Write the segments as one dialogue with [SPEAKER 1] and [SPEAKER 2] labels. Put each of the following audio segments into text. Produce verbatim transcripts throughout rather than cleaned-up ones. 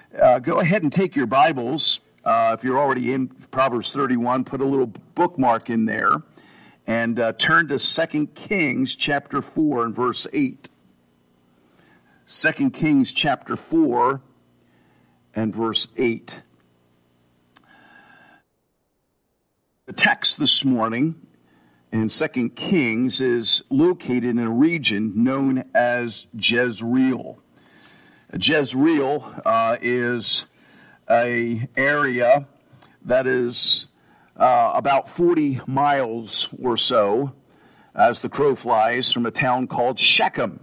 [SPEAKER 1] Uh, go ahead and take your Bibles. Uh, if you're already in Proverbs thirty-one, put a little bookmark in there and uh, turn to Second Kings chapter four and verse eight. Second Kings chapter four and verse eight. The text this morning in Second Kings is located in a region known as Jezreel. Jezreel uh, is a area that is uh, about forty miles or so, as the crow flies, from a town called Shechem.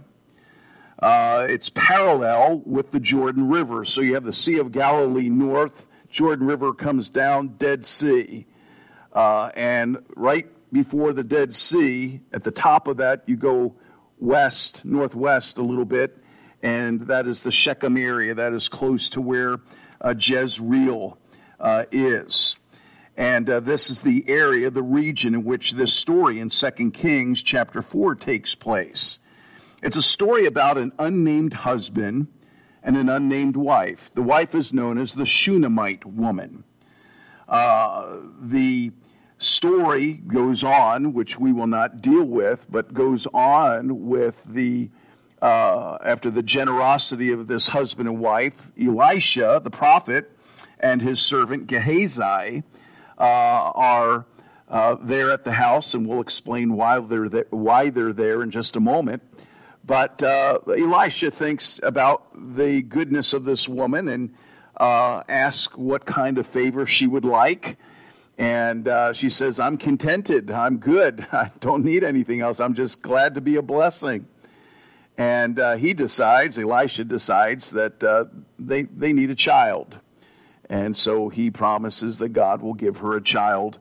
[SPEAKER 1] Uh, it's parallel with the Jordan River. So you have the Sea of Galilee north, Jordan River comes down, Dead Sea. Uh, and right before the Dead Sea, at the top of that, you go west, northwest a little bit, and that is the Shechem area. That is close to where uh, Jezreel uh, is. And uh, this is the area, the region in which this story in Second Kings chapter four takes place. It's a story about an unnamed husband and an unnamed wife. The wife is known as the Shunammite woman. Uh, the story goes on, which we will not deal with, but goes on with the, uh, after the generosity of this husband and wife, Elisha, the prophet, and his servant Gehazi uh, are uh, there at the house, and we'll explain why they're there, why they're there in just a moment. But uh, Elisha thinks about the goodness of this woman and uh, asks what kind of favor she would like. And uh, she says, I'm contented, I'm good, I don't need anything else, I'm just glad to be a blessing. And uh, he decides, Elisha decides that uh, they, they need a child. And so he promises that God will give her a child.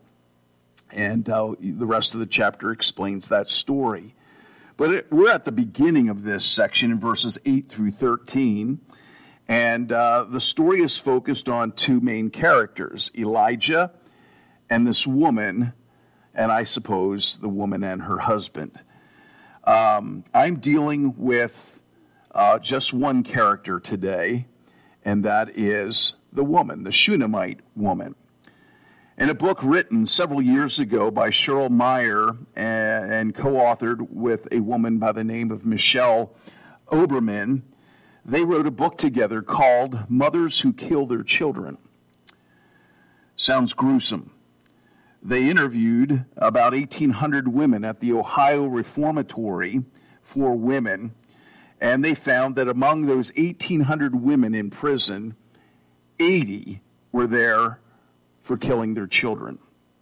[SPEAKER 1] And uh, the rest of the chapter explains that story. But it, we're at the beginning of this section in verses eight through thirteen. And uh, the story is focused on two main characters, Elijah and this woman, and I suppose the woman and her husband. Um, I'm dealing with uh, just one character today, and that is the woman, the Shunammite woman. In a book written several years ago by Cheryl Meyer and, and co-authored with a woman by the name of Michelle Oberman, they wrote a book together called Mothers Who Kill Their Children. Sounds gruesome. They interviewed about eighteen hundred women at the Ohio Reformatory for Women, and they found that among those eighteen hundred women in prison, eighty were there for killing their children.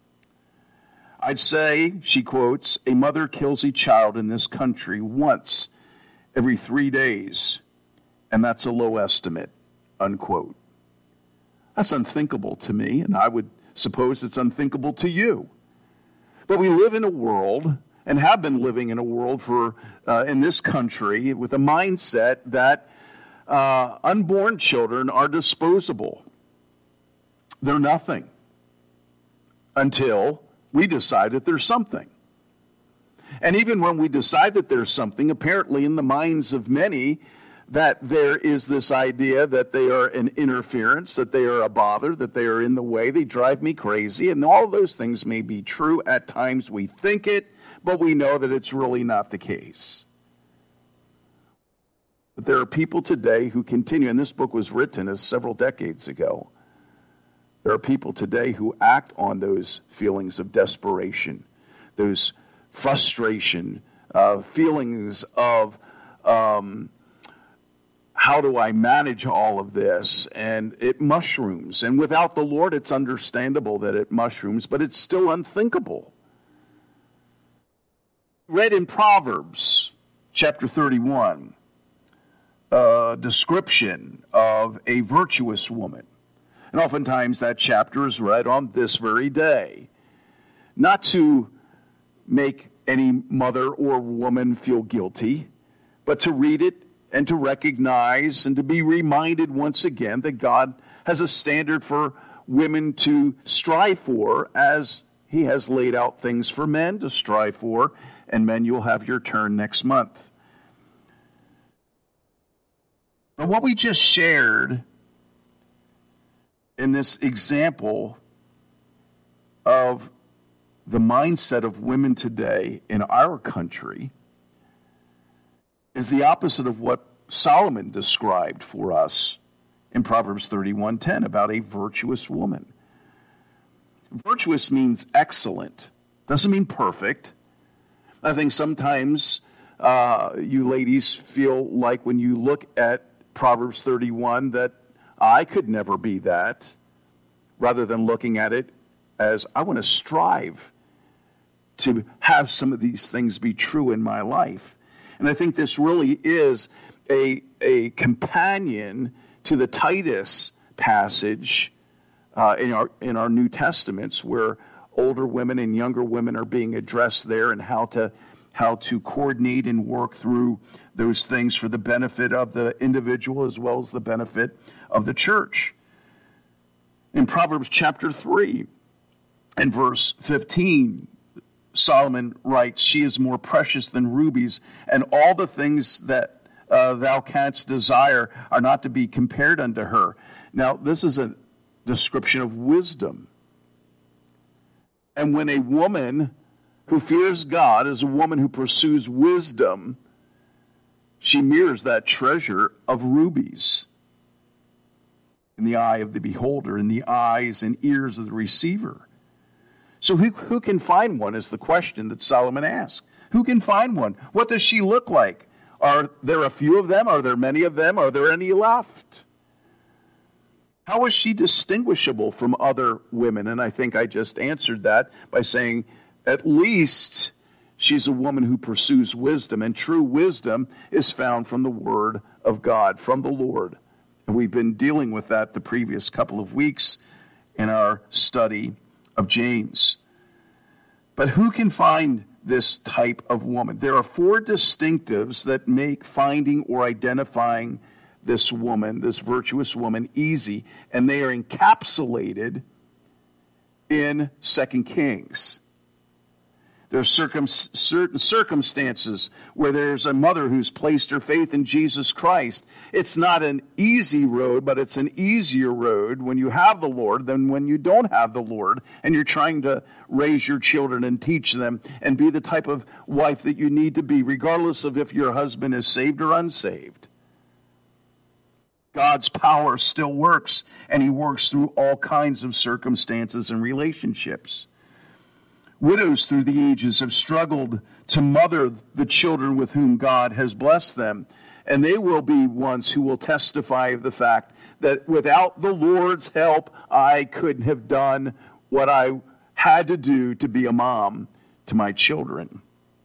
[SPEAKER 1] I'd say, she quotes, a mother kills a child in this country once every three days, and that's a low estimate, unquote. That's unthinkable to me, and I would suppose it's unthinkable to you. But we live in a world, and have been living in a world for uh, in this country, with a mindset that uh, unborn children are disposable. They're nothing until we decide that there's something. And even when we decide that there's something, apparently in the minds of many, that there is this idea that they are an interference, that they are a bother, that they are in the way, they drive me crazy, and all of those things may be true. At times we think it, but we know that it's really not the case. But there are people today who continue, and this book was written as several decades ago. There are people today who act on those feelings of desperation, those frustration, uh, feelings of um, how do I manage all of this? And it mushrooms. And without the Lord, it's understandable that it mushrooms, but it's still unthinkable. Read in Proverbs chapter thirty-one, a description of a virtuous woman. And oftentimes that chapter is read on this very day. Not to make any mother or woman feel guilty, but to read it and to recognize and to be reminded once again that God has a standard for women to strive for, as he has laid out things for men to strive for. And men, you'll have your turn next month. But what we just shared in this example of the mindset of women today in our country is the opposite of what Solomon described for us in Proverbs thirty-one ten about a virtuous woman. Virtuous means excellent. Doesn't mean perfect. I think sometimes uh, you ladies feel like when you look at Proverbs thirty-one that I could never be that, rather than looking at it as I want to strive to have some of these things be true in my life. And I think this really is a, a companion to the Titus passage uh, in our in our New Testaments, where older women and younger women are being addressed there, and how to how to coordinate and work through those things for the benefit of the individual as well as the benefit of the church. In Proverbs chapter three and verse fifteen, Solomon writes, "She is more precious than rubies, and all the things that uh, thou canst desire are not to be compared unto her." Now, this is a description of wisdom. And when a woman who fears God is a woman who pursues wisdom, she mirrors that treasure of rubies in the eye of the beholder, in the eyes and ears of the receiver. So who, who can find one is the question that Solomon asked. Who can find one? What does she look like? Are there a few of them? Are there many of them? Are there any left? How is she distinguishable from other women? And I think I just answered that by saying at least she's a woman who pursues wisdom, and true wisdom is found from the Word of God, from the Lord. And we've been dealing with that the previous couple of weeks in our study of James. But who can find this type of woman? There are four distinctives that make finding or identifying this woman, this virtuous woman, easy, and they are encapsulated in Second Kings. There are circum- certain circumstances where there's a mother who's placed her faith in Jesus Christ. It's not an easy road, but it's an easier road when you have the Lord than when you don't have the Lord, and you're trying to raise your children and teach them and be the type of wife that you need to be, regardless of if your husband is saved or unsaved. God's power still works, and he works through all kinds of circumstances and relationships. Widows through the ages have struggled to mother the children with whom God has blessed them, and they will be ones who will testify of the fact that without the Lord's help, I couldn't have done what I had to do to be a mom to my children.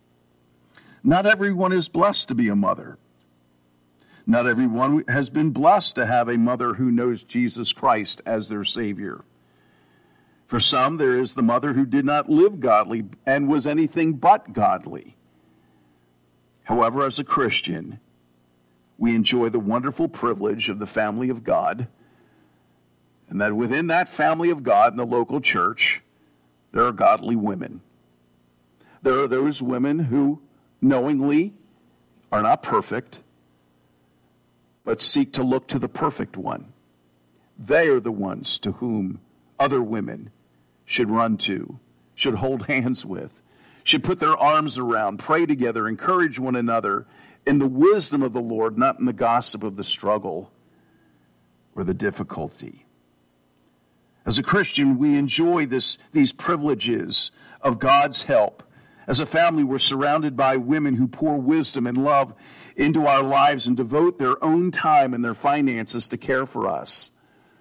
[SPEAKER 1] Not everyone is blessed to be a mother. Not everyone has been blessed to have a mother who knows Jesus Christ as their Savior. For some, there is the mother who did not live godly and was anything but godly. However, as a Christian, we enjoy the wonderful privilege of the family of God, and that within that family of God in the local church, there are godly women. There are those women who knowingly are not perfect, but seek to look to the perfect one. They are the ones to whom other women should run to, should hold hands with, should put their arms around, pray together, encourage one another in the wisdom of the Lord, not in the gossip of the struggle or the difficulty. As a Christian, we enjoy this, these privileges of God's help. As a family, we're surrounded by women who pour wisdom and love into our lives and devote their own time and their finances to care for us.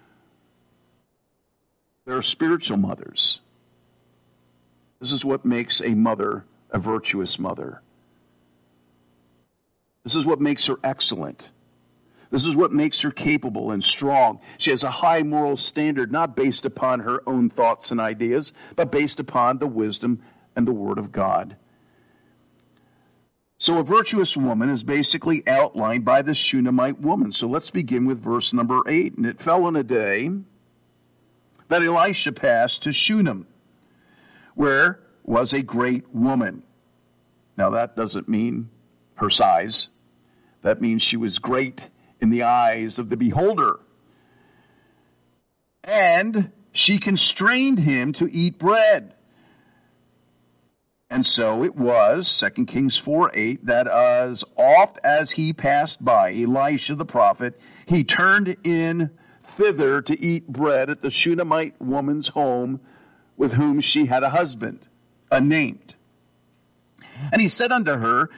[SPEAKER 1] There are spiritual mothers. This is what makes a mother a virtuous mother. This is what makes her excellent. This is what makes her capable and strong. She has a high moral standard, not based upon her own thoughts and ideas, but based upon the wisdom and the Word of God. So a virtuous woman is basically outlined by the Shunammite woman. So let's begin with verse number eight. And it fell in a day that Elisha passed to Shunem, where was a great woman. Now that doesn't mean her size. That means she was great in the eyes of the beholder. And she constrained him to eat bread. And so it was, Second Kings four eight, that as oft as he passed by Elisha the prophet, he turned in thither to eat bread at the Shunammite woman's home, with whom she had a husband, unnamed. And he said unto her,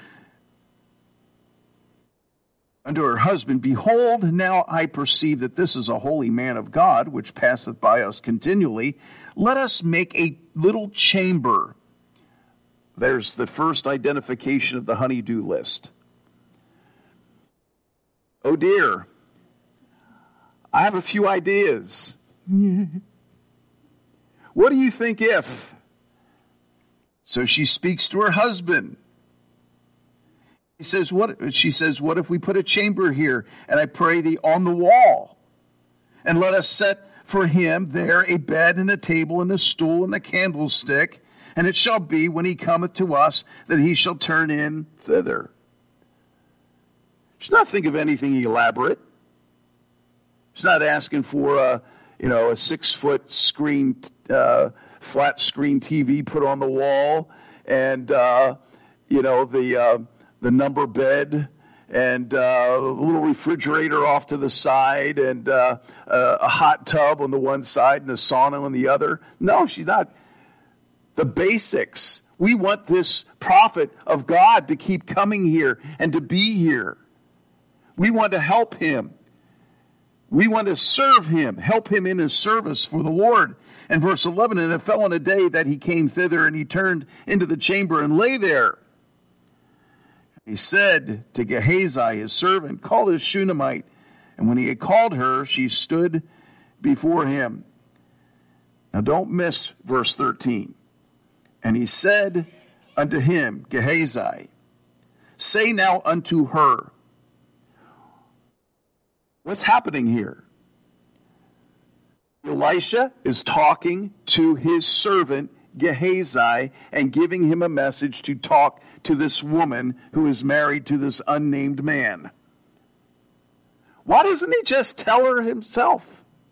[SPEAKER 1] unto her husband, Behold, now I perceive that this is a holy man of God, which passeth by us continually. Let us make a little chamber. There's the first identification of the honey-do list. Oh dear, I have a few ideas. What do you think if? So she speaks to her husband. He says, "What?" She says, "What if we put a chamber here, and I pray thee on the wall, and let us set for him there a bed and a table and a stool and a candlestick, and it shall be when he cometh to us that he shall turn in thither." She's not thinking of anything elaborate. She's not asking for a, you know, a six-foot screen, uh, flat screen T V put on the wall, and uh, you know the uh, the number bed, and uh, a little refrigerator off to the side, and uh, a hot tub on the one side and a sauna on the other. No, she's not. The basics. We want this prophet of God to keep coming here and to be here. We want to help him. We want to serve him, help him in his service for the Lord. And verse eleven, and it fell on a day that he came thither, and he turned into the chamber and lay there. He said to Gehazi, his servant, Call this Shunammite. And when he had called her, she stood before him. Now don't miss verse thirteen. And he said unto him, Gehazi, say now unto her. What's happening here? Elisha is talking to his servant Gehazi and giving him a message to talk to this woman who is married to this unnamed man. Why doesn't he just tell her himself?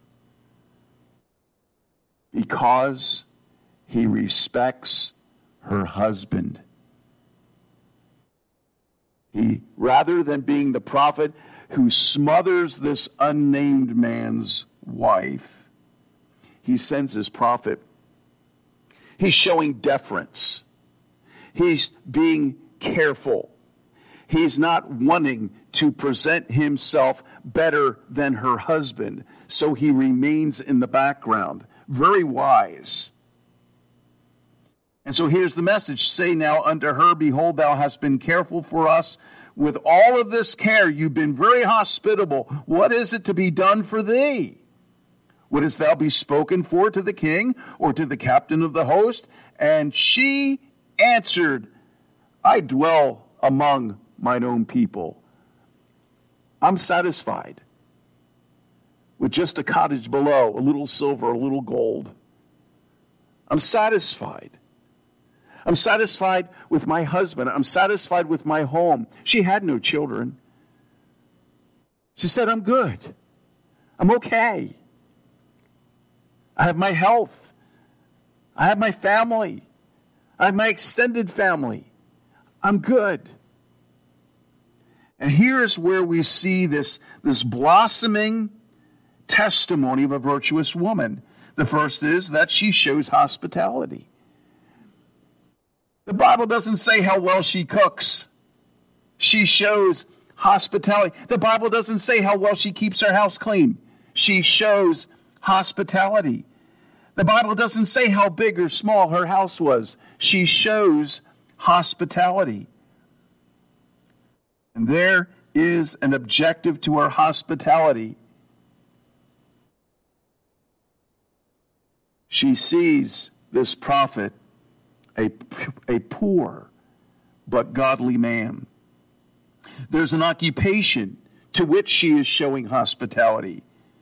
[SPEAKER 1] Because he respects her husband. He, rather than being the prophet who smothers this unnamed man's wife, he sends his prophet. He's showing deference. He's being careful. He's not wanting to present himself better than her husband, so he remains in the background. Very wise. And so here's the message. Say now unto her, Behold, thou hast been careful for us. With all of this care, you've been very hospitable. What is it to be done for thee? Wouldst thou be spoken for to the king or to the captain of the host? And she answered, I dwell among mine own people. I'm satisfied with just a cottage below, a little silver, a little gold. I'm satisfied. I'm satisfied with my husband. I'm satisfied with my home. She had no children. She said, I'm good. I'm okay. I have my health. I have my family. I have my extended family. I'm good. And here's where we see this, this blossoming testimony of a virtuous woman. The first is that she shows hospitality. The Bible doesn't say how well she cooks. She shows hospitality. The Bible doesn't say how well she keeps her house clean. She shows hospitality. The Bible doesn't say how big or small her house was. She shows hospitality. And there is an objective to her hospitality. She sees this prophet, a, a poor but godly man. There's an occupation to which she is showing hospitality.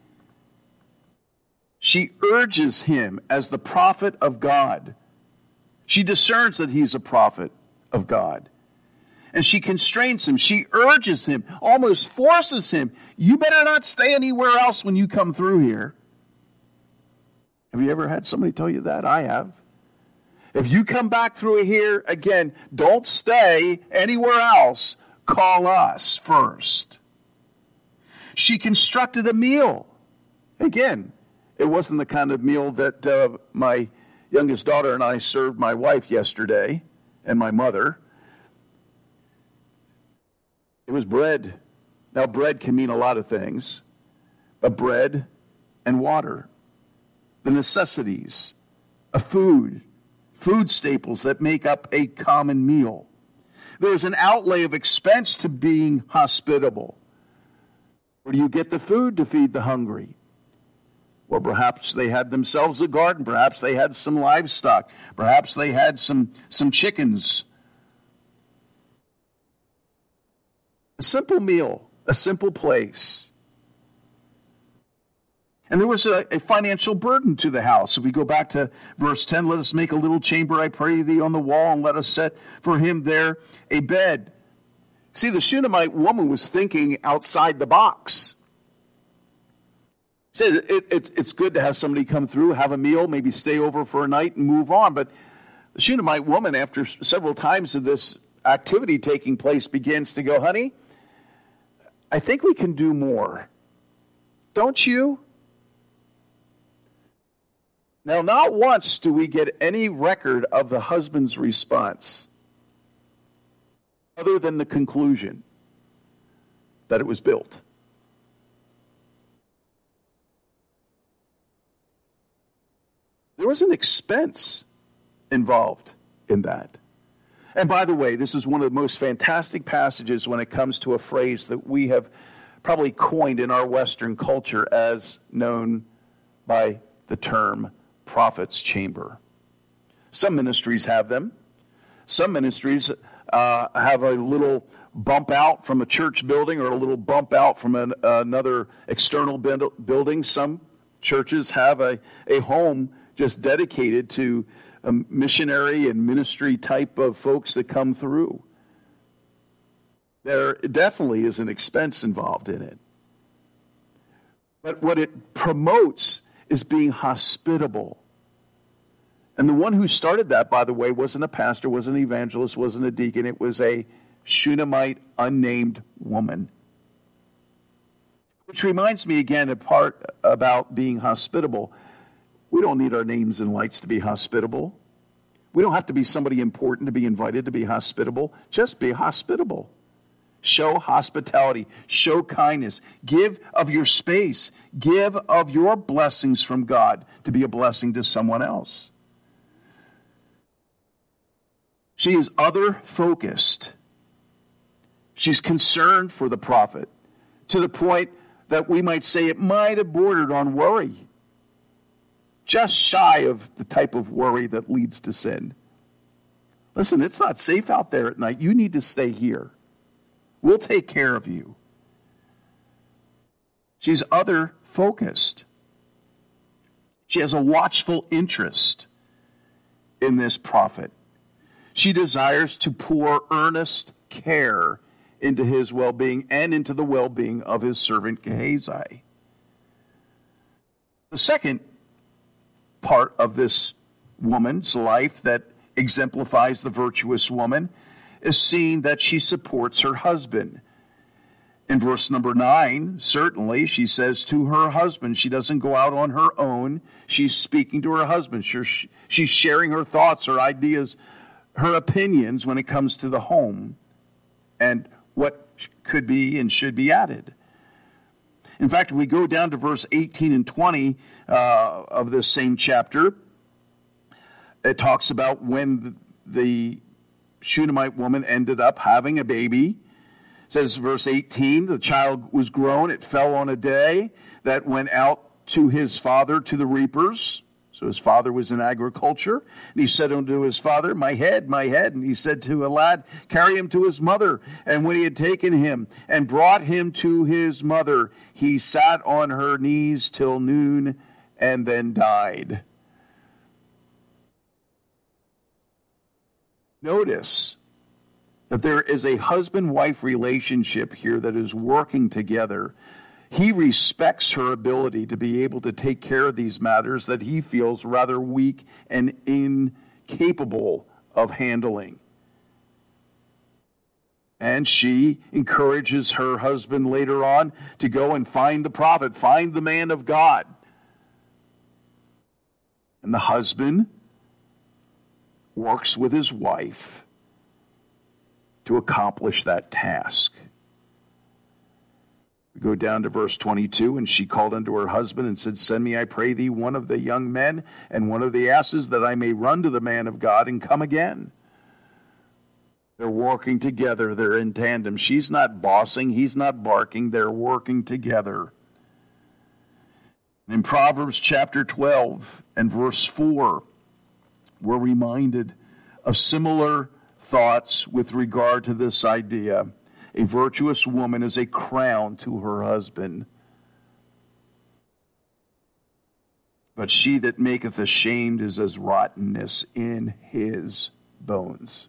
[SPEAKER 1] She urges him as the prophet of God. She discerns that he's a prophet of God. And she constrains him. She urges him, almost forces him. You better not stay anywhere else when you come through here. Have you ever had somebody tell you that? I have. If you come back through here again, don't stay anywhere else. Call us first. She constructed a meal. Again, it wasn't the kind of meal that uh, my youngest daughter and I served my wife yesterday and my mother. It was bread. Now, bread can mean a lot of things, but bread and water, the necessities of food, food staples that make up a common meal. There's an outlay of expense to being hospitable. Where do you get the food to feed the hungry? Well, perhaps they had themselves a garden. Perhaps they had some livestock. Perhaps they had some, some chickens. A simple meal, a simple place. And there was a, a financial burden to the house. If we go back to verse ten, let us make a little chamber, I pray thee, on the wall, and let us set for him there a bed. See, the Shunammite woman was thinking outside the box. She said, it, it, it's good to have somebody come through, have a meal, maybe stay over for a night and move on. But the Shunammite woman, after several times of this activity taking place, begins to go, honey, I think we can do more. Don't you? Now, not once do we get any record of the husband's response, other than the conclusion that it was built. There was an expense involved in that. And by the way, this is one of the most fantastic passages when it comes to a phrase that we have probably coined in our Western culture as known by the term prophet's chamber. Some ministries have them. Some ministries uh, have a little bump out from a church building or a little bump out from an, another external building. Some churches have a, a home just dedicated to a missionary and ministry type of folks that come through. There definitely is an expense involved in it. But what it promotes is being hospitable. And the one who started that, by the way, wasn't a pastor, wasn't an evangelist, wasn't a deacon. It was a Shunammite, unnamed woman. Which reminds me again a part about being hospitable. We don't need our names and lights to be hospitable. We don't have to be somebody important to be invited to be hospitable. Just be hospitable. Show hospitality. Show kindness. Give of your space. Give of your blessings from God to be a blessing to someone else. She is other-focused. She's concerned for the prophet to the point that we might say it might have bordered on worry. Just shy of the type of worry that leads to sin. Listen, it's not safe out there at night. You need to stay here. We'll take care of you. She's other-focused. She has a watchful interest in this prophet. She desires to pour earnest care into his well-being and into the well-being of his servant Gehazi. The second part of this woman's life that exemplifies the virtuous woman is seeing that she supports her husband. In verse number nine, certainly, she says to her husband, she doesn't go out on her own. She's speaking to her husband. She's sharing her thoughts, her ideas, her opinions when it comes to the home and what could be and should be added. In fact, if we go down to verse eighteen and twenty uh, of this same chapter, it talks about when the Shunammite woman ended up having a baby. It says, verse eighteen, the child was grown. It fell on a day that went out to his father to the reapers. So his father was in agriculture. And he said unto his father, my head, my head. And he said to a lad, carry him to his mother. And when he had taken him and brought him to his mother, he sat on her knees till noon and then died. Notice that there is a husband-wife relationship here that is working together. He respects her ability to be able to take care of these matters that he feels rather weak and incapable of handling. And she encourages her husband later on to go and find the prophet, find the man of God. And the husband works with his wife to accomplish that task. We go down to verse twenty-two, and she called unto her husband and said, Send me, I pray thee, one of the young men and one of the asses, that I may run to the man of God and come again. They're working together. They're in tandem. She's not bossing. He's not barking. They're working together. In Proverbs chapter twelve and verse four, we're reminded of similar thoughts with regard to this idea. A virtuous woman is a crown to her husband, but she that maketh ashamed is as rottenness in his bones.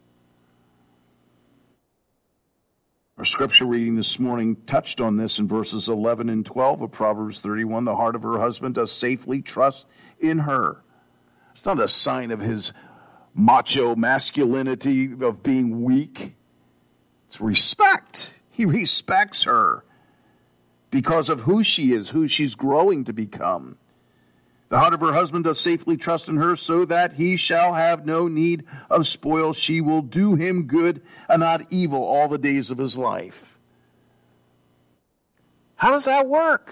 [SPEAKER 1] Our scripture reading this morning touched on this in verses eleven and twelve of Proverbs thirty-one. The heart of her husband does safely trust in her. It's not a sign of his macho masculinity, of being weak. It's respect. He respects her because of who she is, who she's growing to become. The heart of her husband does safely trust in her, so that he shall have no need of spoil. She will do him good and not evil all the days of his life. How does that work?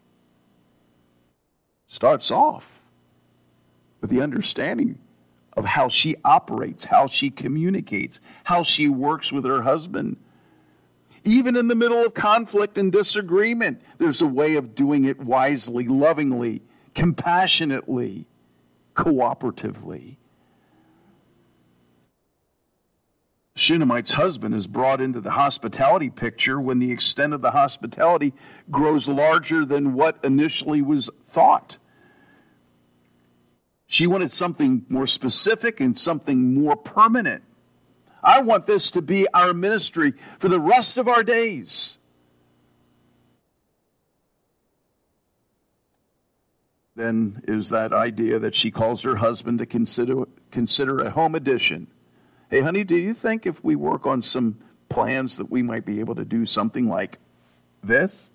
[SPEAKER 1] Starts off with the understanding of how she operates, how she communicates, how she works with her husband. Even in the middle of conflict and disagreement, there's a way of doing it wisely, lovingly, compassionately, cooperatively. Shunammite's husband is brought into the hospitality picture when the extent of the hospitality grows larger than what initially was thought. She wanted something more specific and something more permanent. I want this to be our ministry for the rest of our days. Then is that idea that she calls her husband to consider consider a home addition. Hey, honey, do you think if we work on some plans that we might be able to do something like this?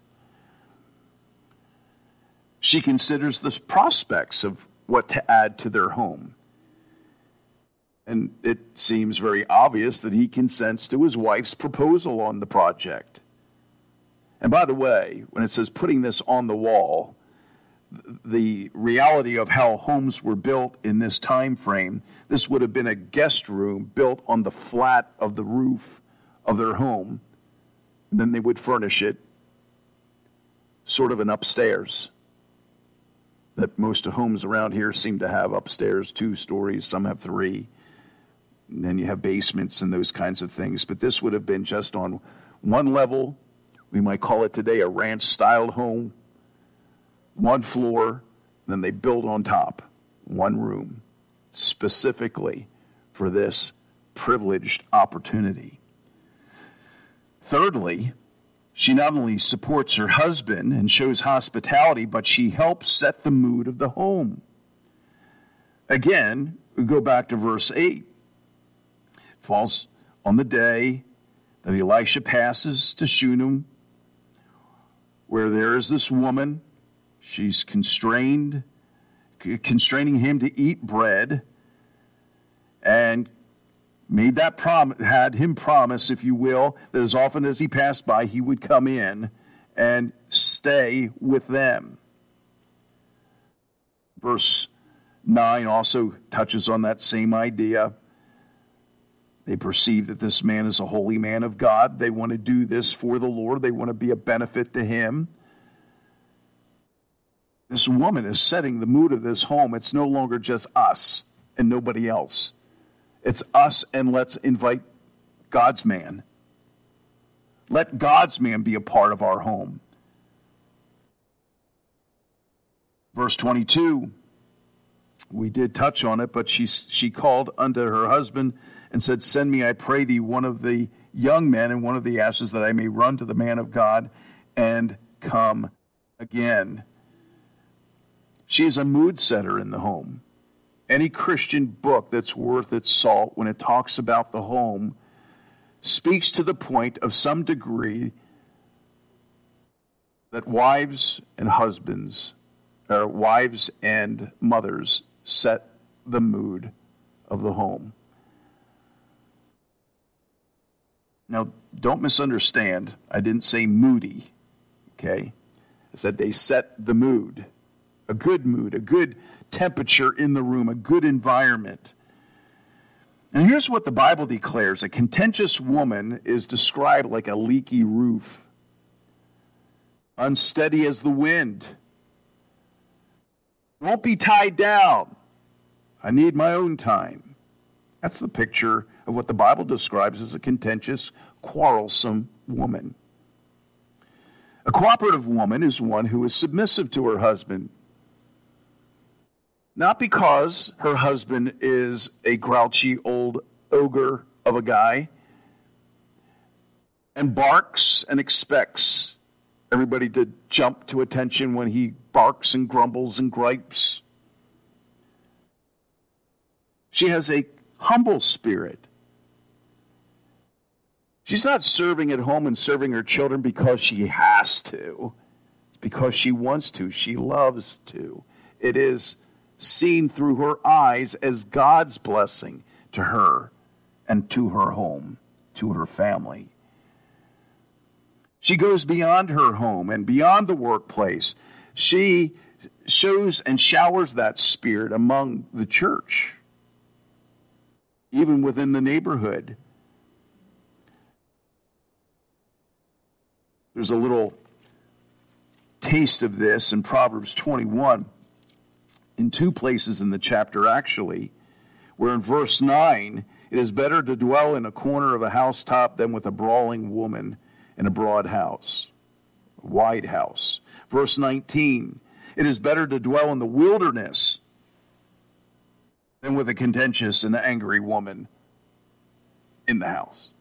[SPEAKER 1] She considers the prospects of what to add to their home. And it seems very obvious that he consents to his wife's proposal on the project. And by the way, when it says putting this on the wall, the reality of how homes were built in this time frame, this would have been a guest room built on the flat of the roof of their home. And then they would furnish it sort of an upstairs. That most of homes around here seem to have upstairs two stories, some have three. And then you have basements and those kinds of things. But this would have been just on one level. We might call it today a ranch-styled home. One floor, then they build on top. One room, specifically for this privileged opportunity. Thirdly, she not only supports her husband and shows hospitality, but she helps set the mood of the home. Again, we go back to verse eight. It falls on the day that Elisha passes to Shunem, where there is this woman. She's constrained, constraining him to eat bread, and made that prom- had him promise, if you will, that as often as he passed by, he would come in and stay with them. Verse nine also touches on that same idea. They perceive that this man is a holy man of God. They want to do this for the Lord. They want to be a benefit to him. This woman is setting the mood of this home. It's no longer just us and nobody else. It's us, and let's invite God's man. Let God's man be a part of our home. Verse twenty-two, we did touch on it, but she, she called unto her husband and said, Send me, I pray thee, one of the young men and one of the asses, that I may run to the man of God and come Again, she is a mood setter in the home. Any Christian book that's worth its salt, when it talks about the home, speaks to the point of some degree that wives and husbands, or wives and mothers, set the mood of the home. Now, don't misunderstand. I didn't say moody, okay? I said they set the mood, a good mood, a good temperature in the room, a good environment. And here's what the Bible declares. A contentious woman is described like a leaky roof, unsteady as the wind. Won't be tied down. I need my own time. That's the picture of what the Bible describes as a contentious, quarrelsome woman. A cooperative woman is one who is submissive to her husband. Not because her husband is a grouchy old ogre of a guy and barks and expects everybody to jump to attention when he barks and grumbles and gripes. She has a humble spirit. She's not serving at home and serving her children because she has to. It's because she wants to. She loves to. It is seen through her eyes as God's blessing to her and to her home, to her family. She goes beyond her home and beyond the workplace. She shows and showers that spirit among the church, even within the neighborhood. There's a little taste of this in Proverbs twenty-one, in two places in the chapter actually, where in verse nine, it is better to dwell in a corner of a housetop than with a brawling woman in a broad house, a wide house. Verse nineteen, it is better to dwell in the wilderness than with a contentious and angry woman in the house.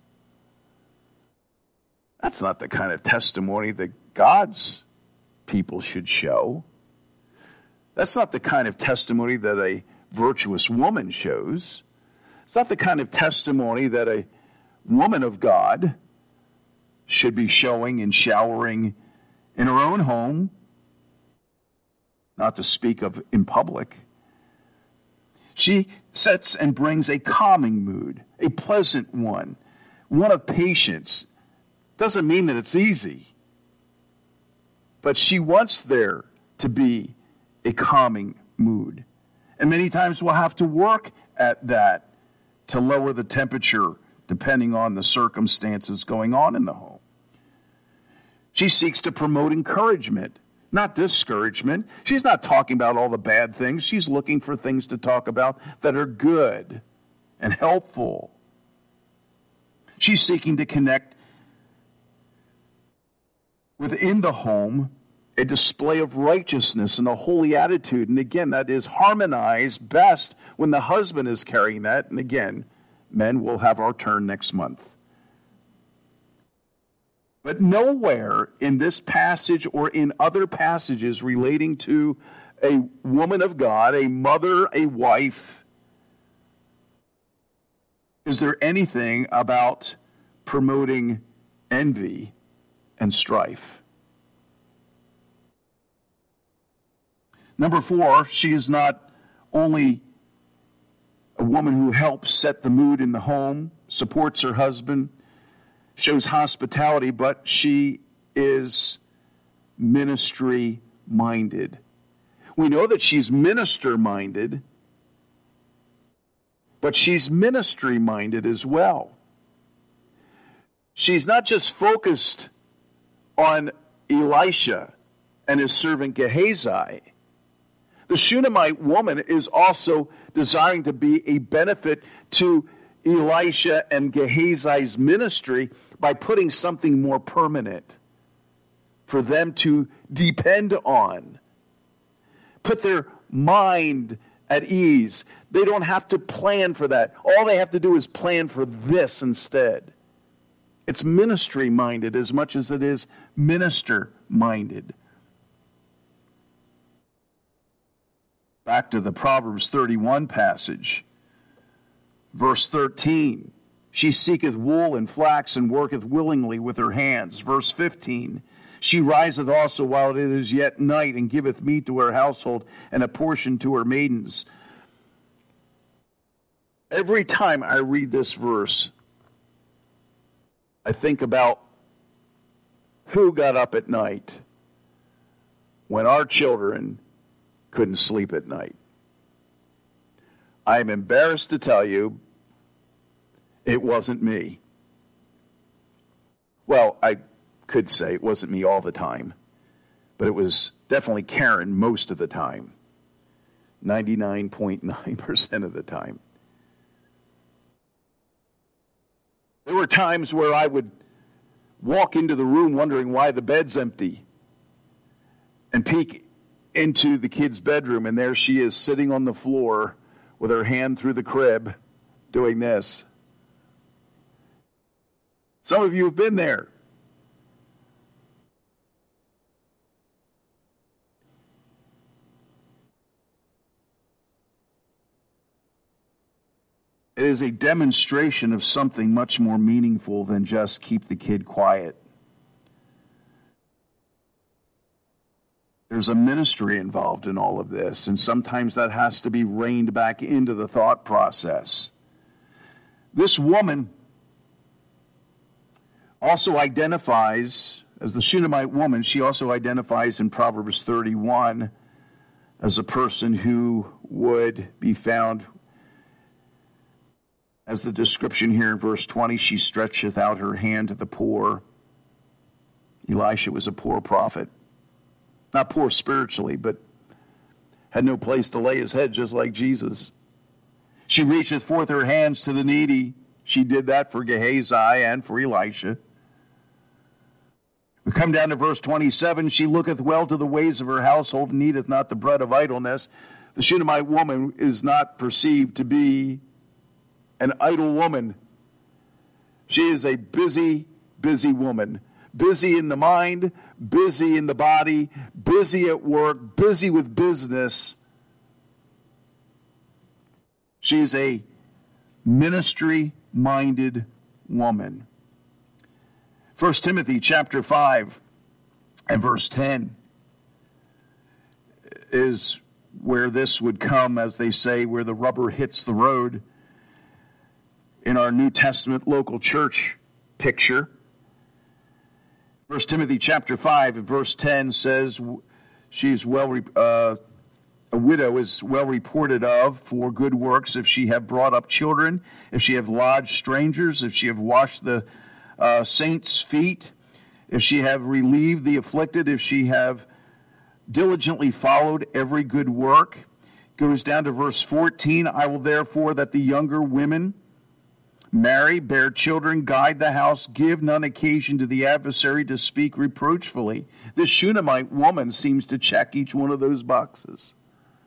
[SPEAKER 1] That's not the kind of testimony that God's people should show. That's not the kind of testimony that a virtuous woman shows. It's not the kind of testimony that a woman of God should be showing and showering in her own home, not to speak of in public. She sets and brings a calming mood, a pleasant one, one of patience. Doesn't mean that it's easy, but she wants there to be a calming mood. And many times we'll have to work at that to lower the temperature depending on the circumstances going on in the home. She seeks to promote encouragement, not discouragement. She's not talking about all the bad things. She's looking for things to talk about that are good and helpful. She's seeking to connect within the home a display of righteousness and a holy attitude. And again, that is harmonized best when the husband is carrying that. And again, men will have our turn next month. But nowhere in this passage or in other passages relating to a woman of God, a mother, a wife, is there anything about promoting envy and strife. Number four, she is not only a woman who helps set the mood in the home, supports her husband, shows hospitality, but she is ministry-minded. We know that she's minister-minded, but she's ministry-minded as well. She's not just focused on Elisha and his servant Gehazi. The Shunammite woman is also desiring to be a benefit to Elisha and Gehazi's ministry by putting something more permanent for them to depend on. Put their mind at ease. They don't have to plan for that. All they have to do is plan for this instead. It's ministry-minded as much as it is minister-minded. Back to the Proverbs thirty-one passage. Verse thirteen. She seeketh wool and flax and worketh willingly with her hands. Verse fifteen. She riseth also while it is yet night and giveth meat to her household and a portion to her maidens. Every time I read this verse, I think about who got up at night when our children couldn't sleep at night. I'm embarrassed to tell you, it wasn't me. Well, I could say it wasn't me all the time, but it was definitely Karen most of the time, ninety-nine point nine percent of the time. There were times where I would walk into the room wondering why the bed's empty and peek into the kid's bedroom, and there she is sitting on the floor with her hand through the crib doing this. Some of you have been there. It is a demonstration of something much more meaningful than just keep the kid quiet. There's a ministry involved in all of this, and sometimes that has to be reined back into the thought process. This woman also identifies, as the Shunammite woman, she also identifies in Proverbs thirty-one as a person who would be found, as the description here in verse twenty, she stretcheth out her hand to the poor. Elisha was a poor prophet. Not poor spiritually, but had no place to lay his head, just like Jesus. She reacheth forth her hands to the needy. She did that for Gehazi and for Elisha. We come down to verse twenty-seven. She looketh well to the ways of her household and eateth not the bread of idleness. The Shunammite woman is not perceived to be an idle woman. She is a busy, busy woman. Busy in the mind, busy in the body, busy at work, busy with business. She is a ministry-minded woman. First Timothy chapter five and verse ten is where this would come, as they say, where the rubber hits the road in our New Testament local church picture. First Timothy chapter five and verse ten says, she's well, uh, a widow is well reported of for good works, if she have brought up children, if she have lodged strangers, if she have washed the uh, saints' feet, if she have relieved the afflicted, if she have diligently followed every good work. Goes down to verse fourteen, I will therefore that the younger women marry, bear children, guide the house, give none occasion to the adversary to speak reproachfully. This Shunammite woman seems to check each one of those boxes.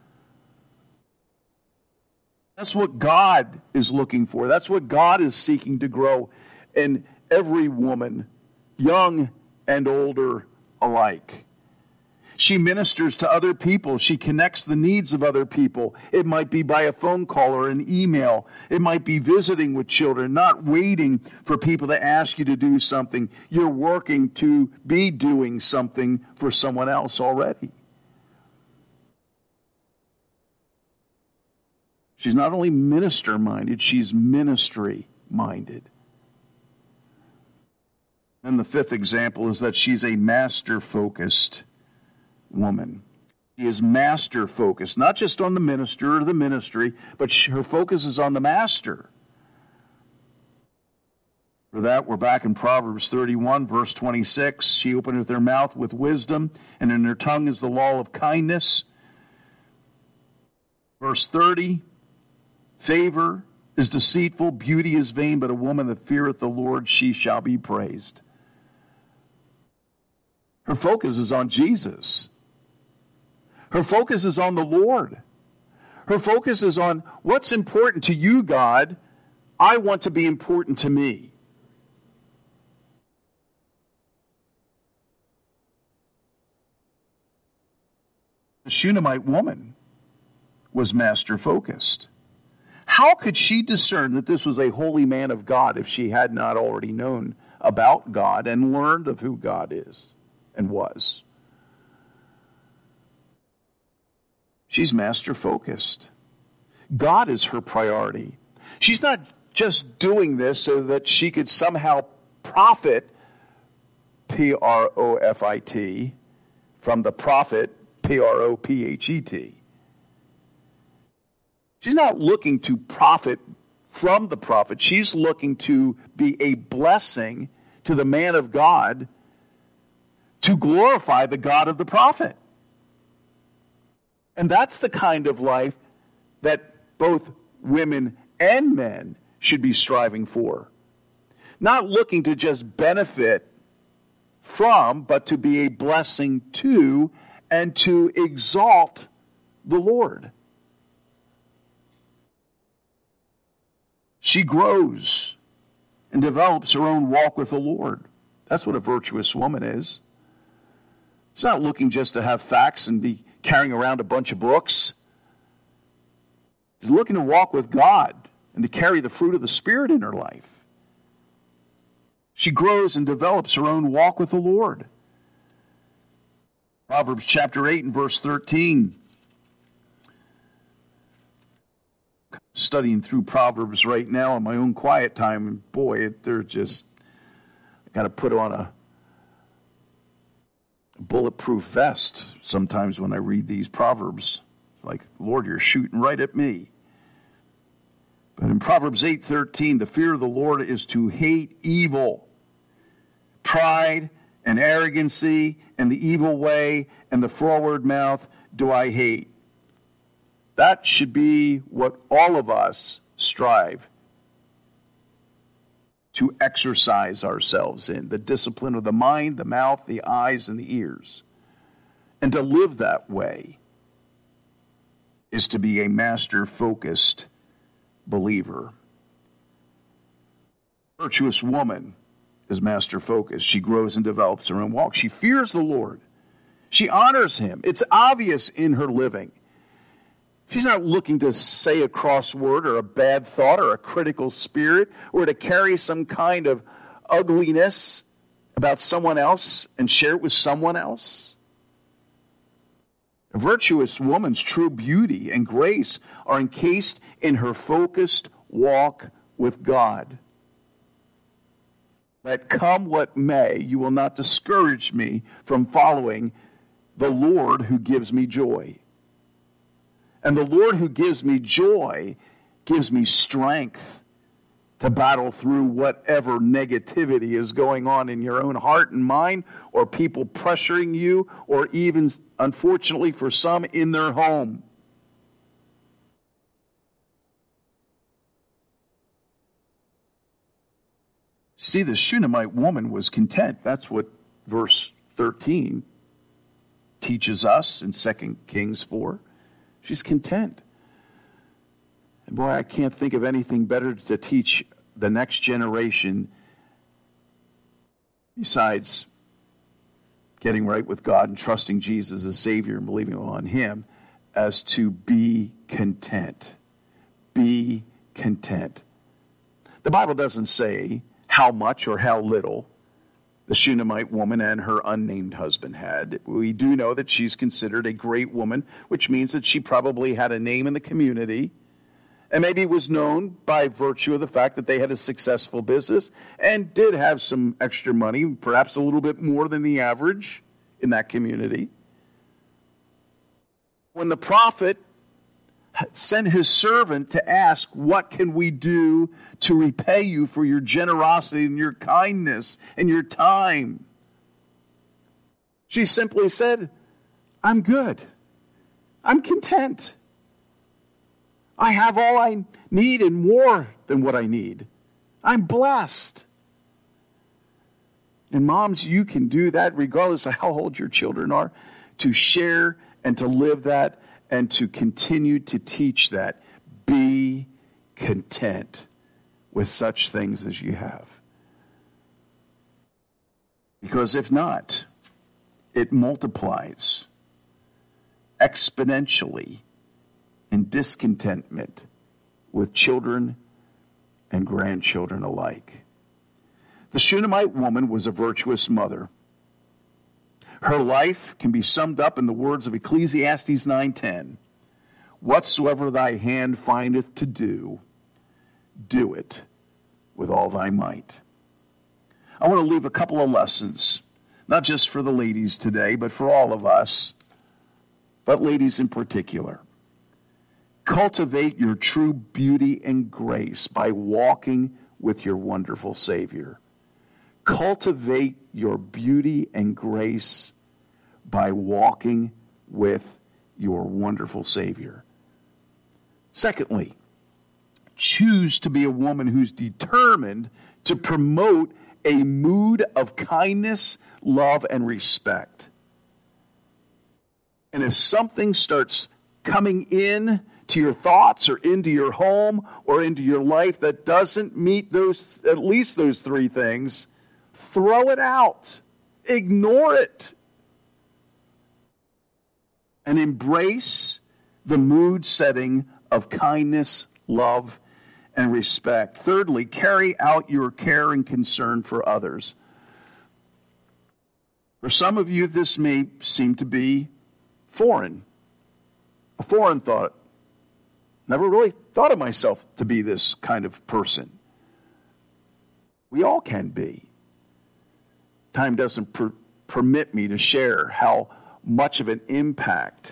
[SPEAKER 1] That's what God is looking for. That's what God is seeking to grow in every woman, young and older alike. She ministers to other people. She connects the needs of other people. It might be by a phone call or an email. It might be visiting with children, not waiting for people to ask you to do something. You're working to be doing something for someone else already. She's not only minister-minded, she's ministry-minded. And the fifth example is that she's a master-focused woman. She is master-focused, not just on the minister or the ministry, but she, her focus is on the master. For that, we're back in Proverbs thirty-one, verse twenty-six. She openeth her mouth with wisdom, and in her tongue is the law of kindness. Verse thirty, favor is deceitful, beauty is vain, but a woman that feareth the Lord, she shall be praised. Her focus is on Jesus. Her focus is on the Lord. Her focus is on what's important to you, God. I want to be important to me. The Shunammite woman was master-focused. How could she discern that this was a holy man of God if she had not already known about God and learned of who God is and was? She's master-focused. God is her priority. She's not just doing this so that she could somehow profit, P R O F I T, from the prophet, P R O P H E T. She's not looking to profit from the prophet. She's looking to be a blessing to the man of God to glorify the God of the prophet. And that's the kind of life that both women and men should be striving for. Not looking to just benefit from, but to be a blessing to and to exalt the Lord. She grows and develops her own walk with the Lord. That's what a virtuous woman is. She's not looking just to have facts and be carrying around a bunch of books. She's looking to walk with God and to carry the fruit of the Spirit in her life. She grows and develops her own walk with the Lord. Proverbs chapter eight and verse thirteen. Studying through Proverbs right now in my own quiet time, and boy, they're just, I got to put on a bulletproof vest sometimes when I read these Proverbs. It's like, Lord, you're shooting right at me. But in Proverbs eight thirteen, the fear of the Lord is to hate evil, pride and arrogancy and the evil way and the froward mouth do I hate. That should be what all of us strive to exercise ourselves in. The discipline of the mind, the mouth, the eyes, and the ears. And to live that way is to be a master-focused believer. Virtuous woman is master-focused. She grows and develops her own walk. She fears the Lord. She honors him. It's obvious in her living. She's not looking to say a crossword or a bad thought or a critical spirit or to carry some kind of ugliness about someone else and share it with someone else. A virtuous woman's true beauty and grace are encased in her focused walk with God. Let come what may, you will not discourage me from following the Lord who gives me joy. And the Lord who gives me joy gives me strength to battle through whatever negativity is going on in your own heart and mind, or people pressuring you, or even, unfortunately for some, in their home. See, the Shunammite woman was content. That's what verse thirteen teaches us in Second Kings four. She's content. And boy, I can't think of anything better to teach the next generation besides getting right with God and trusting Jesus as Savior and believing on him as to be content. Be content. The Bible doesn't say how much or how little the Shunammite woman and her unnamed husband had. We do know that she's considered a great woman, which means that she probably had a name in the community and maybe was known by virtue of the fact that they had a successful business and did have some extra money, perhaps a little bit more than the average in that community. When the prophet sent his servant to ask, what can we do to repay you for your generosity and your kindness and your time? She simply said, I'm good. I'm content. I have all I need and more than what I need. I'm blessed. And moms, you can do that regardless of how old your children are, to share and to live that and to continue to teach that. Be content with such things as you have. Because if not, it multiplies exponentially and discontentment with children and grandchildren alike. The Shunammite woman was a virtuous mother. Her life can be summed up in the words of Ecclesiastes nine ten. Whatsoever thy hand findeth to do, do it with all thy might. I want to leave a couple of lessons, not just for the ladies today, but for all of us, but ladies in particular. Cultivate your true beauty and grace by walking with your wonderful Savior. Cultivate your beauty and grace by walking with your wonderful Savior. Secondly, choose to be a woman who's determined to promote a mood of kindness, love, and respect. And if something starts coming in to your thoughts or into your home or into your life that doesn't meet those, at least those three things, throw it out. Ignore it. And embrace the mood setting of kindness, love, and respect. Thirdly, carry out your care and concern for others. For some of you, this may seem to be foreign, a foreign thought. Never really thought of myself to be this kind of person. We all can be. Time doesn't per- permit me to share how much of an impact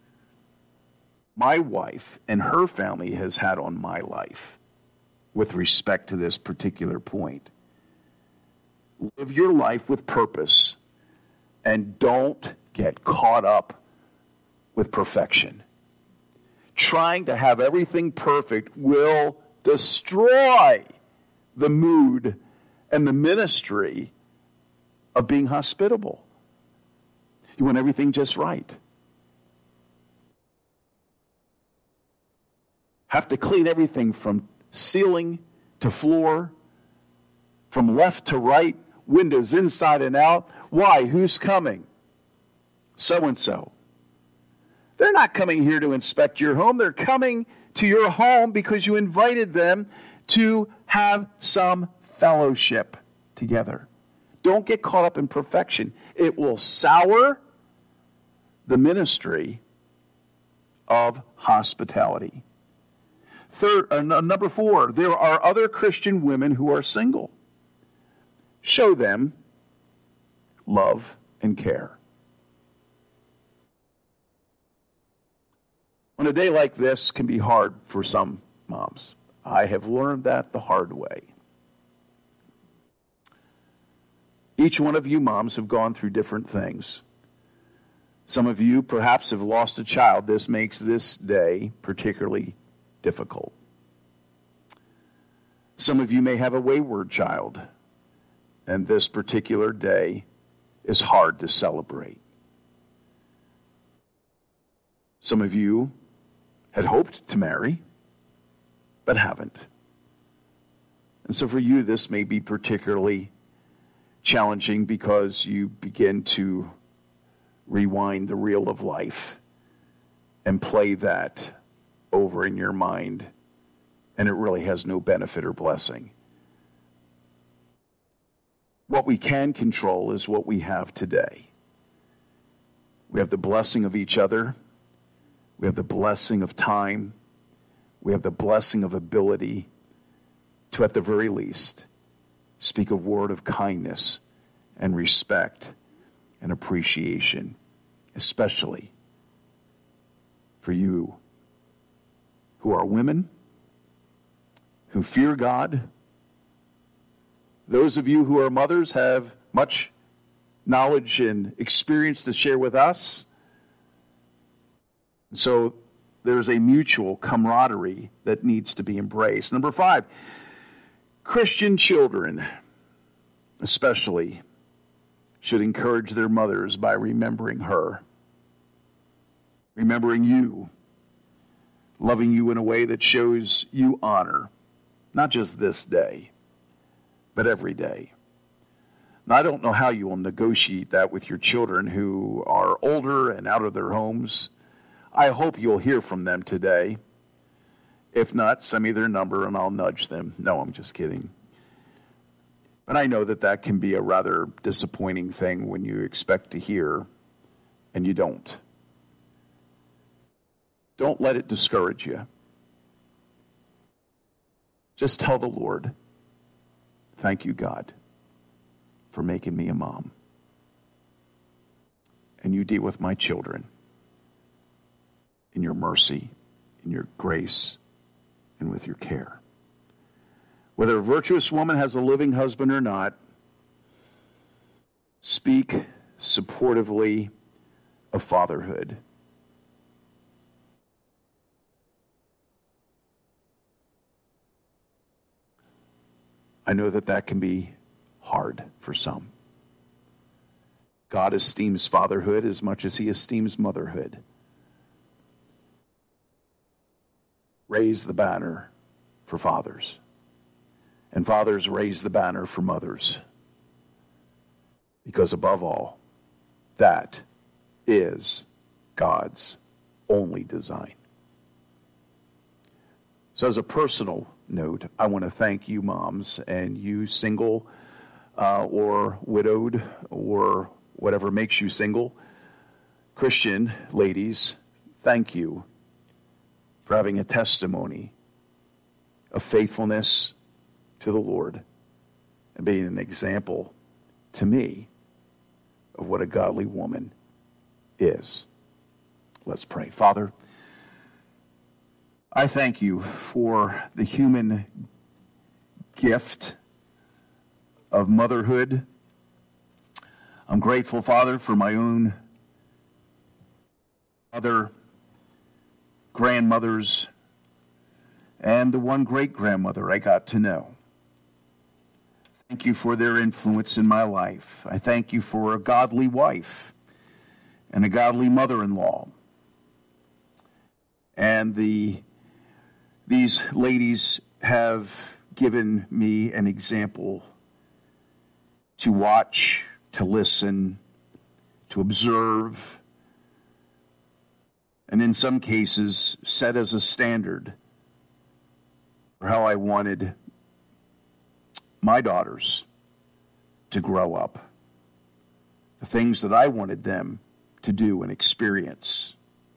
[SPEAKER 1] my wife and her family has had on my life with respect to this particular point. Live your life with purpose and don't get caught up with perfection. Trying to have everything perfect will destroy the mood and the ministry of being hospitable. You want everything just right. Have to clean everything from ceiling to floor, from left to right, windows inside and out. Why? Who's coming? So-and-so. They're not coming here to inspect your home. They're coming to your home because you invited them to have some fellowship together. Don't get caught up in perfection. It will sour the ministry of hospitality. Third, uh, number four, there are other Christian women who are single. Show them love and care. On a day like this can be hard for some moms. I have learned that the hard way. Each one of you moms have gone through different things. Some of you perhaps have lost a child. This makes this day particularly difficult. Some of you may have a wayward child, and this particular day is hard to celebrate. Some of you had hoped to marry, but haven't. And so for you, this may be particularly challenging because you begin to rewind the reel of life and play that over in your mind, and it really has no benefit or blessing. What we can control is what we have today. We have the blessing of each other. We have the blessing of time. We have the blessing of ability to, at the very least, speak a word of kindness and respect and appreciation, especially for you who are women, who fear God. Those of you who are mothers have much knowledge and experience to share with us. And so there's a mutual camaraderie that needs to be embraced. Number five, Christian children especially should encourage their mothers by remembering her, remembering you, loving you in a way that shows you honor, not just this day, but every day. Now, I don't know how you will negotiate that with your children who are older and out of their homes. I hope you'll hear from them today. If not, send me their number and I'll nudge them. No, I'm just kidding. But I know that that can be a rather disappointing thing when you expect to hear and you don't. Don't let it discourage you. Just tell the Lord, thank you, God, for making me a mom. And you deal with my children in your mercy, in your grace, and with your care. Whether a virtuous woman has a living husband or not, speak supportively of fatherhood. I know that that can be hard for some. God esteems fatherhood as much as he esteems motherhood. Raise the banner for fathers. And fathers, raise the banner for mothers. Because above all, that is God's only design. So as a personal note, I want to thank you moms and you single uh, or widowed or whatever makes you single. Christian ladies, thank you for having a testimony of faithfulness to the Lord and being an example to me of what a godly woman is. Let's pray. Father, I thank you for the human gift of motherhood. I'm grateful, Father, for my own mother, grandmothers, and the one great-grandmother I got to know. Thank you for their influence in my life. I thank you for a godly wife and a godly mother-in-law. And the these ladies have given me an example to watch, to listen, to observe, and in some cases set as a standard for how I wanted my daughters to grow up, the things that I wanted them to do and experience.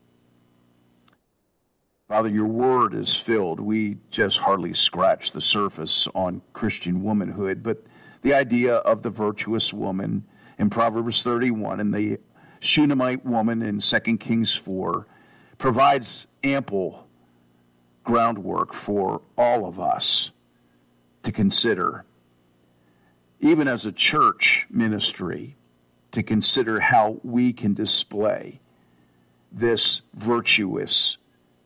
[SPEAKER 1] Father, your word is filled. We just hardly scratch the surface on Christian womanhood, but the idea of the virtuous woman in Proverbs thirty-one and the Shunammite woman in Second Kings four provides ample groundwork for all of us to consider, even as a church ministry, to consider how we can display this virtuous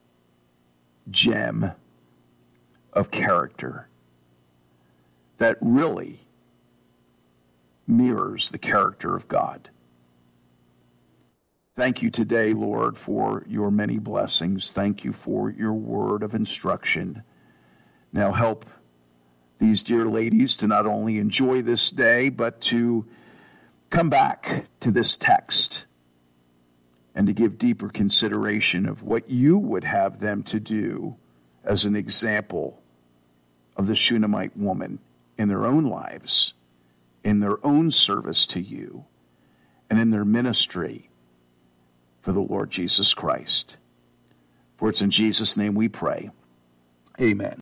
[SPEAKER 1] gem of character that really mirrors the character of God. Thank you today, Lord, for your many blessings. Thank you for your word of instruction. Now help these dear ladies to not only enjoy this day, but to come back to this text and to give deeper consideration of what you would have them to do as an example of the Shunammite woman in their own lives, in their own service to you, and in their ministry for the Lord Jesus Christ. For it's in Jesus' name we pray. Amen.